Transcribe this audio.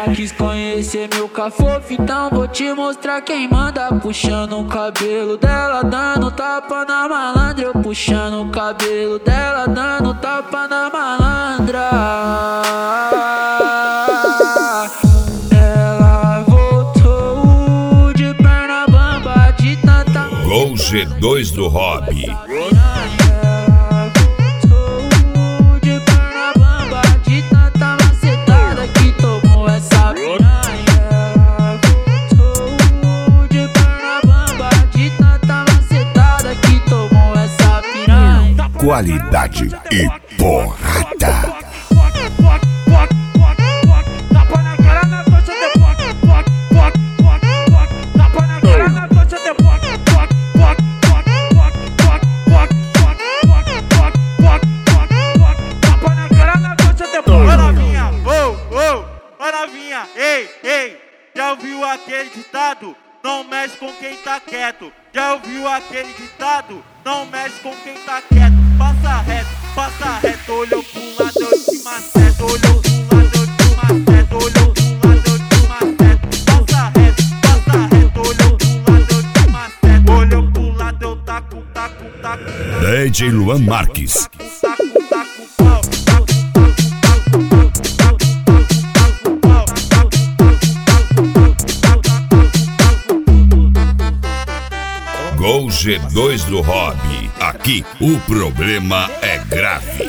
Já quis conhecer meu cafofo, então vou te mostrar quem manda. Puxando o cabelo dela, dando tapa na malandra. Eu puxando o cabelo dela, dando tapa na malandra. Ela voltou de perna bamba, de tanta Gol G2 do Hobby. Qualidade e porrada. Ei, já ouviu aquele ditado? Não mexe com quem tá quieto. Já ouviu aquele ditado? Não mexe com quem tá quieto. Passa reto, olhou pro lado, eu te maceto. Olhou pro lado, eu te maceto. Olhou pro lado, eu te maceto. Passa reto, olhou pro lado, eu te maceto. Olhou pro lado, eu taco. DJ Luan Marques. Gol G2 do Hobby. Aqui o problema é grave.